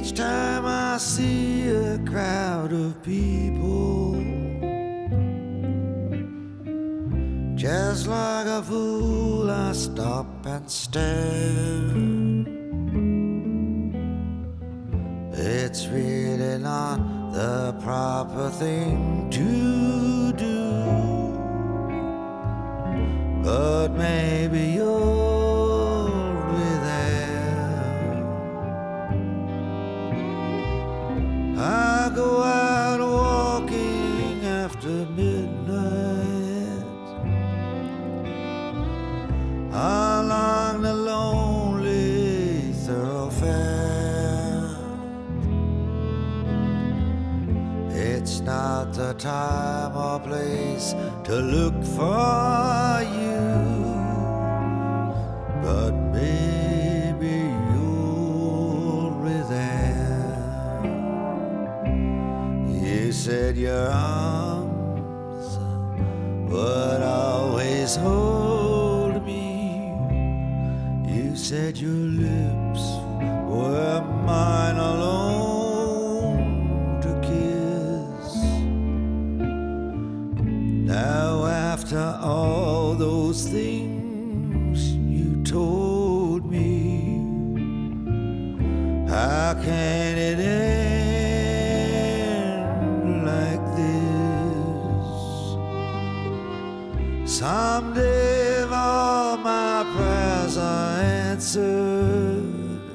Each time I see a crowd of people, just like a fool I stop and stare. It's really not the proper thing to do, but maybe you'll be there. I go out walking after midnight along the lonely thoroughfare. It's not the time or place to look for you, but maybe you'll be there. You said your arms would always hold me. You said your lips were mine alone to kiss. Now after all those things you told me, how can it end like this? Someday if all my prayers are answered,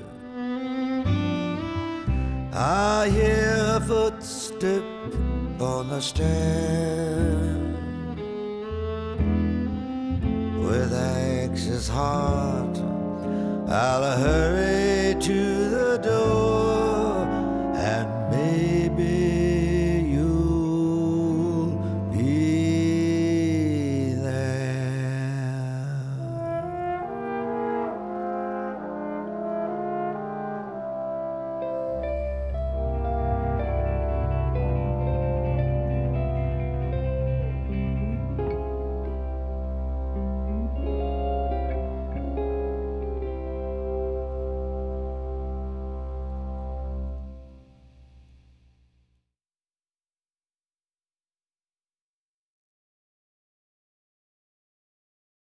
I hear a footstep on the stair. With anxious heart, I'll hurry to